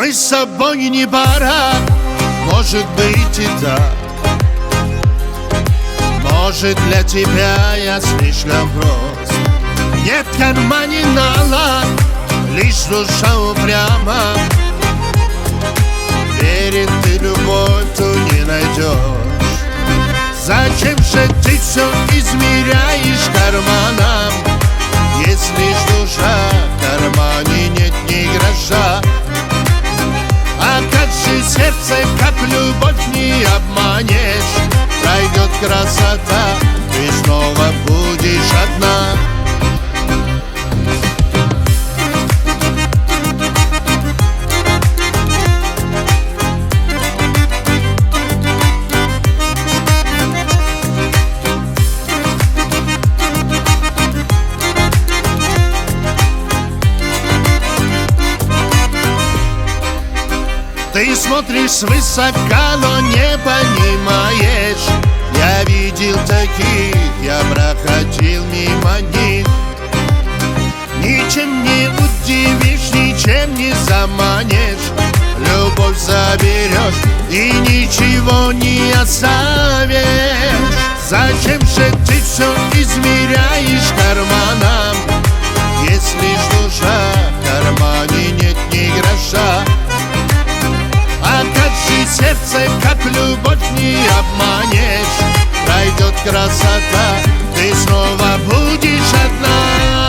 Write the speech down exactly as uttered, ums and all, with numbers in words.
мы с собой не пара. Может быть и так. Может, для тебя я слишком прост. Нет в кармане налог, лишь душа упряма. Верит ты любовь, то не найдешь. Зачем же ты все измеряешь карманом, если ж душа в кармане нет ни гроша? А как же сердце, как любовь не обманешь? Пройдет красота, ты снова будешь одна. Ты смотришь свысока, но не понимаешь. Я видел таких, я проходил мимо них. Ничем не удивишь, ничем не заманишь. Любовь заберешь и ничего не оставишь. Зачем же ты все измеряешь карманом, если ж душа в кармане нет ни гроша? А как же сердце, как любовь не обманешь? Пройдет красота, ты снова будешь одна.